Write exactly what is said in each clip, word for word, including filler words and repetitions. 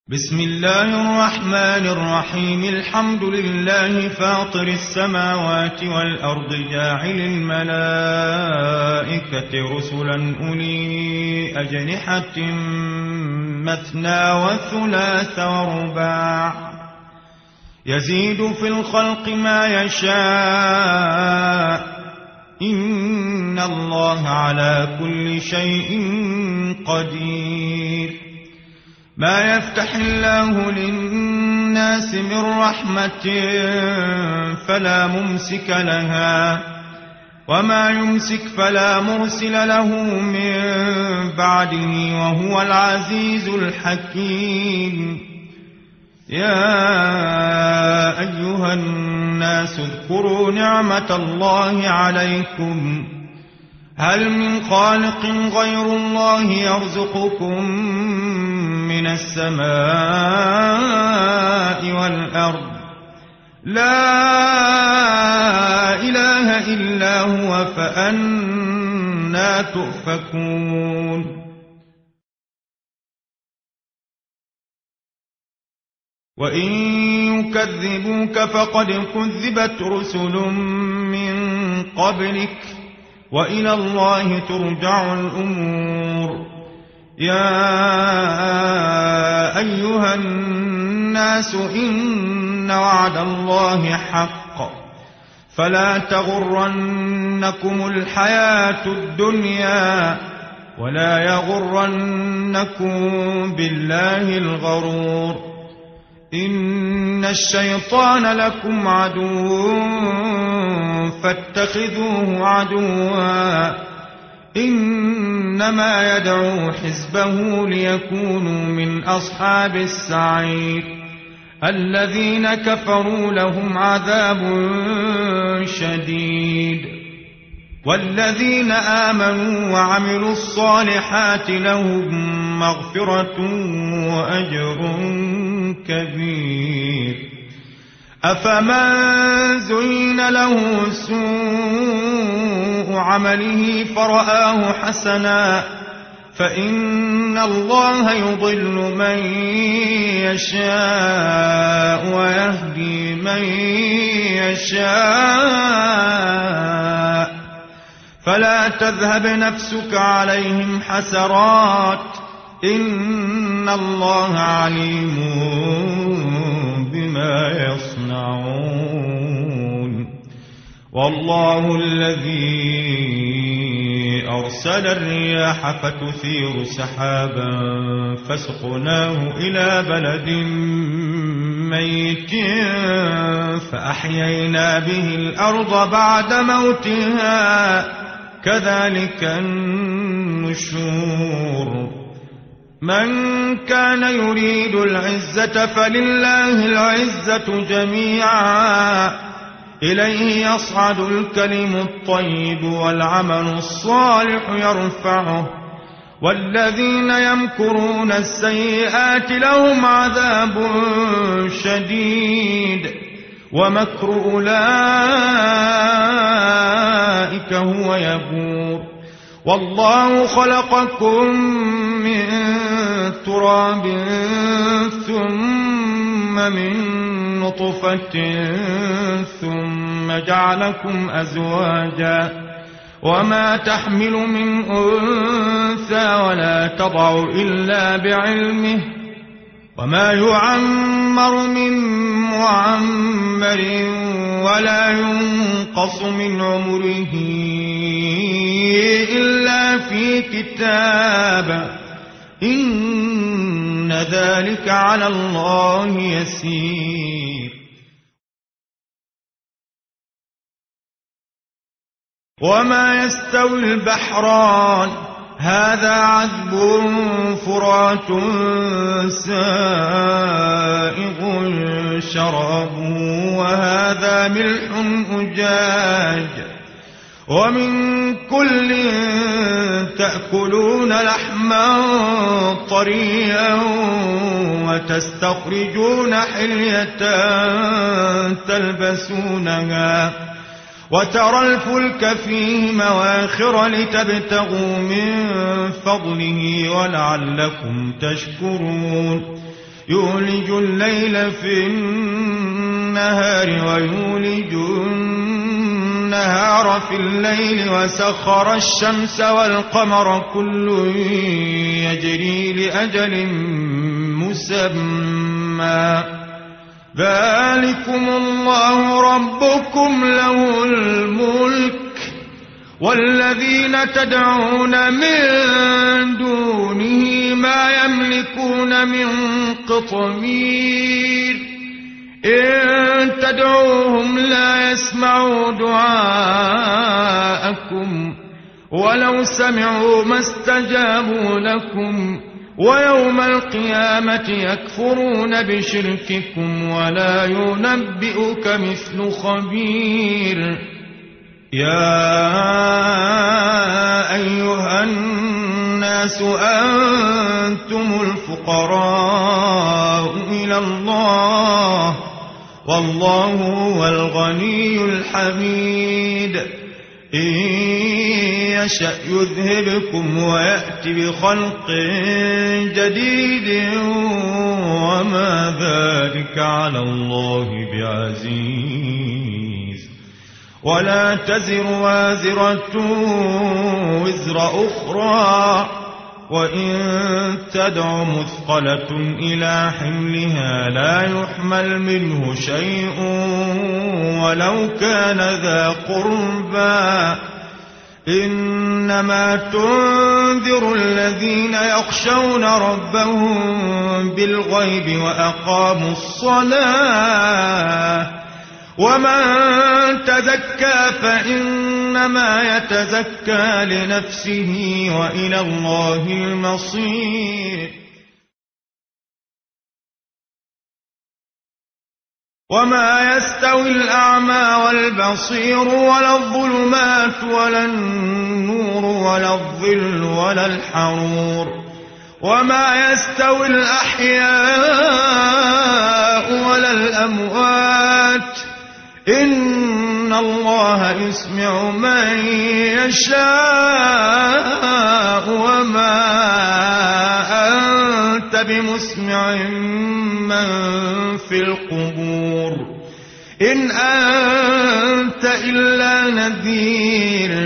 بسم الله الرحمن الرحيم. الحمد لله فاطر السماوات والأرض جاعل الملائكة رسلا أولي أجنحة مثنى وثلاث ورباع يزيد في الخلق ما يشاء إن الله على كل شيء قدير. ما يفتح الله للناس من رحمة فلا ممسك لها وما يمسك فلا مرسل له من بعده وهو العزيز الحكيم. يا أيها الناس اذكروا نعمة الله عليكم هل من خالق غير الله يرزقكم من السماء والأرض لا إله إلا هو فأنى تؤفكون. وإن يكذبوك فقد كذبت رسل من قبلك وإلى الله ترجع الأمور. يا أيها الناس إن وعد الله حق فلا تغرنكم الحياة الدنيا ولا يغرنكم بالله الغرور. إن الشيطان لكم عدو فاتخذوه عدوا إنما يدعو حزبه ليكونوا من أصحاب السعير. الذين كفروا لهم عذاب شديد والذين آمنوا وعملوا الصالحات لهم مغفرة وأجر كبير. أفمن زين له سوء عمله فرآه حسنا فإن الله يضل من يشاء ويهدي من يشاء فلا تذهب نفسك عليهم حسرات إن الله عليم بما يصنعون. والله الذي أرسل الرياح فتثير سحابا فسقناه إلى بلد ميت فأحيينا به الأرض بعد موتها كذلك النشور. من كان يريد العزة فلله العزة جميعا إليه يصعد الكلم الطيب والعمل الصالح يرفعه والذين يمكرون السيئات لهم عذاب شديد ومكر أولئك هو يبور. والله خلقكم من تراب ثم من نطفة ثم جعلكم أزواجا وما تحمل من أنثى ولا تضع إلا بعلمه وما يعمر من معمر ولا ينقص من عمره إلا في كتاب إن ذلك على الله يسير. وما يستوي البحران هذا عذب فرات سائغ شرابه وهذا ملح أجاج ومن كل تأكلون لحما طريا وتستخرجون حلية تلبسونها وترى الفلك فيه مواخر لتبتغوا من فضله ولعلكم تشكرون يولج الليل في النهار ويولج النهار في الليل وسخر الشمس والقمر كل يجري لأجل مسمى ذلكم الله ربكم له الملك والذين تدعون من دونه ما يملكون من قطمير إن تدعوهم لا يسمعوا دعاءكم ولو سمعوا ما استجابوا لكم ويوم القيامة يكفرون بشرككم ولا ينبئك مثل خبير يا أيها الناس أنتم الفقراء إلى الله والله هو الغني الحميد إن يشأ يذهبكم ويأتي بخلق جديد وما ذلك على الله بعزيز ولا تزر وازرة وزر أخرى وإن تدع مثقلة إلى حملها لا يحمل منه شيء ولو كان ذا قربى إنما تنذر الذين يخشون ربهم بالغيب وأقاموا الصلاة ومن تزكى فإنما يتزكى لنفسه وإلى الله المصير وما يستوي الأعمى والبصير ولا الظلمات ولا النور ولا الظل ولا الحرور وما يستوي الأحياء ولا الأموات إن الله يسمع من يشاء وما أنت بمسمع من في القبور إن أنت إلا نذير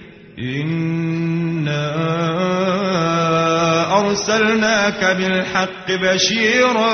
إنا أرسلناك بالحق بشيرا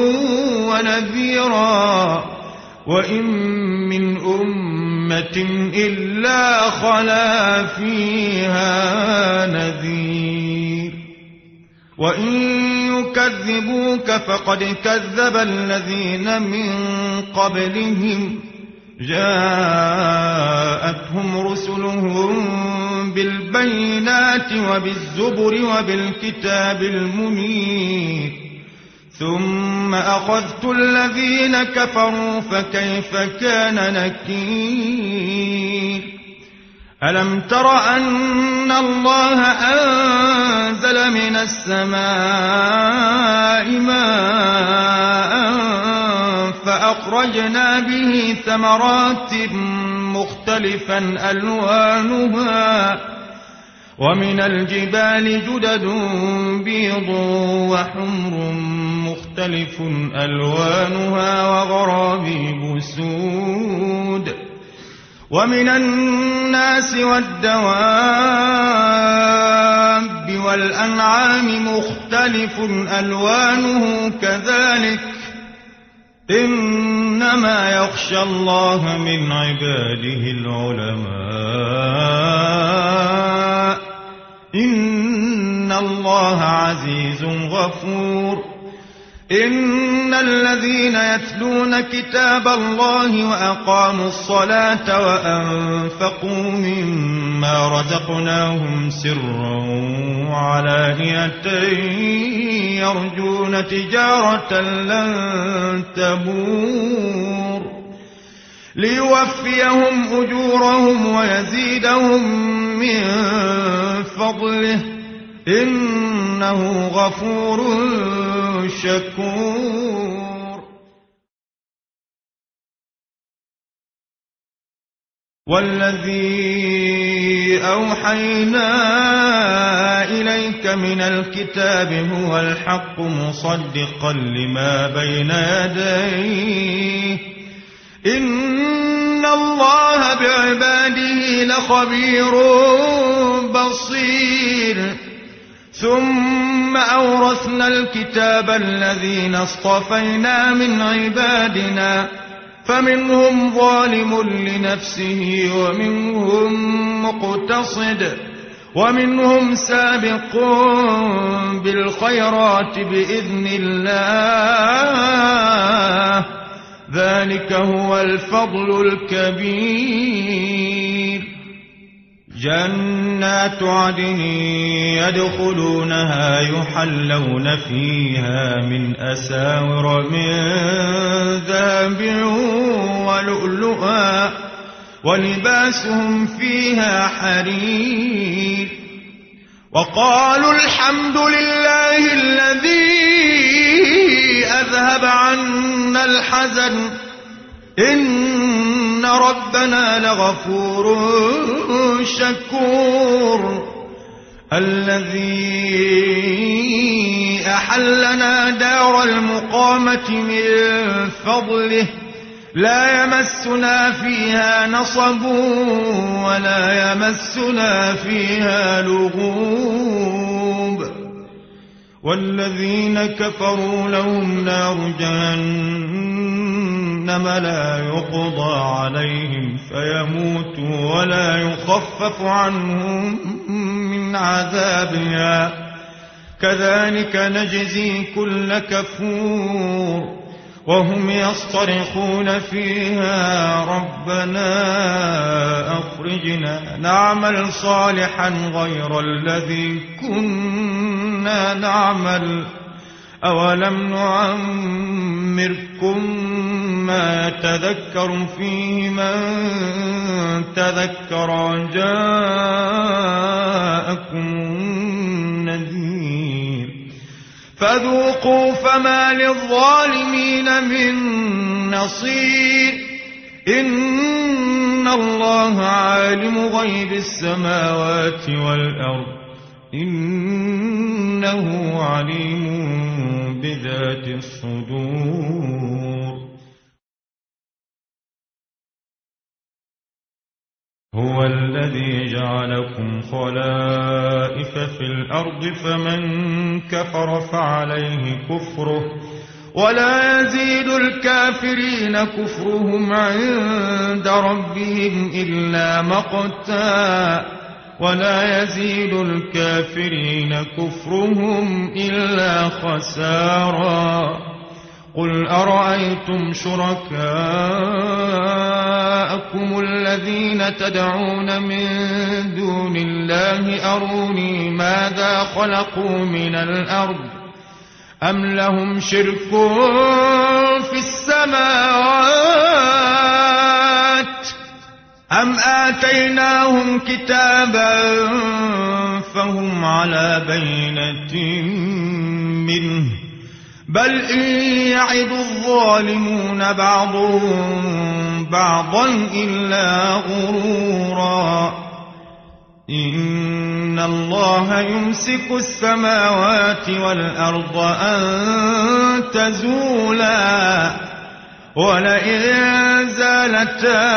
ونذيرا وإن من أمة إلا خلا فيها نذير وإن يكذبوك فقد كذب الذين من قبلهم جاءتهم رسلهم بالبينات وبالزبر وبالكتاب المنير ثم أخذت الذين كفروا فكيف كان نكير ألم تر أن الله أنزل من السماء ماء فأخرجنا به ثمرات مختلفا ألوانها ومن الجبال جدد بيض وحمر مختلف ألوانها وغرابيب سود ومن الناس والدواب والأنعام مختلف ألوانه كذلك إنما يخشى الله من عباده العلماء إن الله عزيز غفور إن الذين يتلون كتاب الله وأقاموا الصلاة وأنفقوا مما رزقناهم سرا وعلانية يرجون تجارة لن تبور ليوفيهم أجورهم ويزيدهم من فضله إنه غفور شكور والذي أوحينا إليك من الكتاب هو الحق مصدقا لما بين يديه إن الله بعباده لخبير بصير ثم أورثنا الكتاب الذين اصطفينا من عبادنا فمنهم ظالم لنفسه ومنهم مقتصد ومنهم سابق بالخيرات بإذن الله ذلك هو الفضل الكبير جنات عدن يدخلونها يحلون فيها من أساور من ذهب ولؤلؤا ولباسهم فيها حرير وقالوا الحمد لله الذي أذهب عنا الحزن إن ربنا لغفور شكور الذي أحلنا دار المقامة من فضله لا يمسنا فيها نصب ولا يمسنا فيها لغوب والذين كفروا لهم نار جهنم لا يقضى عليهم فيموتوا ولا يخفف عنهم من عذابها كذلك نجزي كل كفور وهم يصطرخون فيها ربنا أخرجنا نعمل صالحا غير الذي كنا نعمل أولم نعمركم ما يتذكر فيه من تذكر وجاءكم النذير فذوقوا فما للظالمين من نصير إن الله عالم غيب السماوات والأرض إنه عليم بذات الصدور هو الذي جعلكم خلائف في الأرض فمن كفر فعليه كفره ولا يزيد الكافرين كفرهم عند ربهم إلا مقتا ولا يزيد الكافرين كفرهم إلا خسارا قل أرأيتم شركاءكم الذين تدعون من دون الله أروني ماذا خلقوا من الأرض أم لهم شرك في السماوات أم آتيناهم كتابا فهم على بينة منه بل إن يعد الظالمون بعضهم بعضا إلا غرورا إن الله يمسك السماوات والأرض أن تزولا ولئن زالتا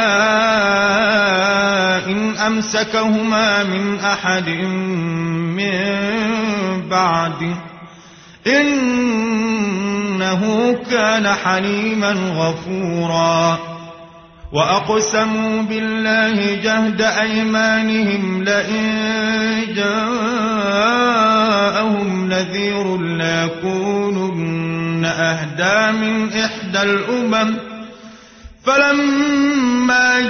إن أمسكهما من أحد من بعده إنه كان حليما غفورا وأقسموا بالله جهد أيمانهم لئن جاءهم نذير ليكونن أهدى من إحدى الأمم فلما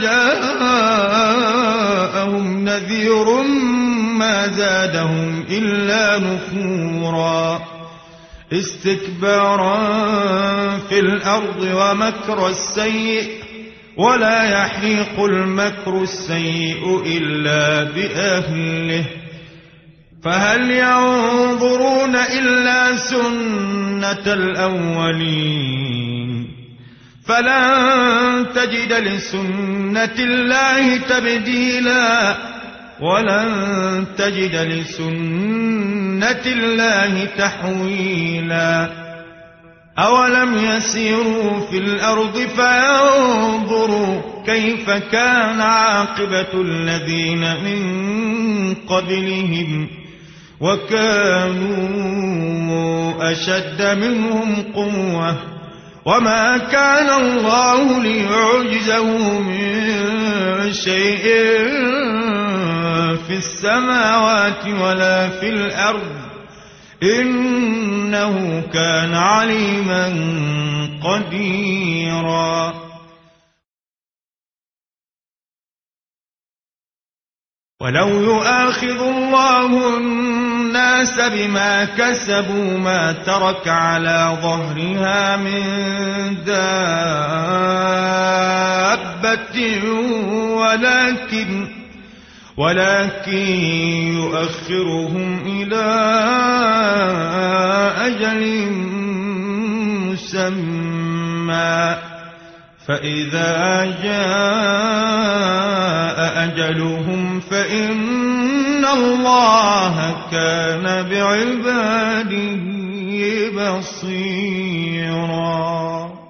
جاءهم نذير ما زادهم إلا نفورا استكبارا في الأرض ومكر السيء ولا يحيق المكر السيء إلا بأهله فهل ينظرون إلا سنة الأولين فلن تجد لسنة الله تبديلا ولن تجد لسنة الله تحويلا أولم يسيروا في الأرض فينظروا كيف كان عاقبة الذين من قبلهم وكانوا أشد منهم قوة وما كان الله ليعجزه من شيء في السماوات ولا في الأرض إنه كان عليما قديرا ولو يؤاخذ الله الناس بما كسبوا ما ترك على ظهرها من دابة ولكن ولكن يؤخرهم إلى أجل مسمى فإذا جاء أجلهم فإن الله كان بعباده بصيرا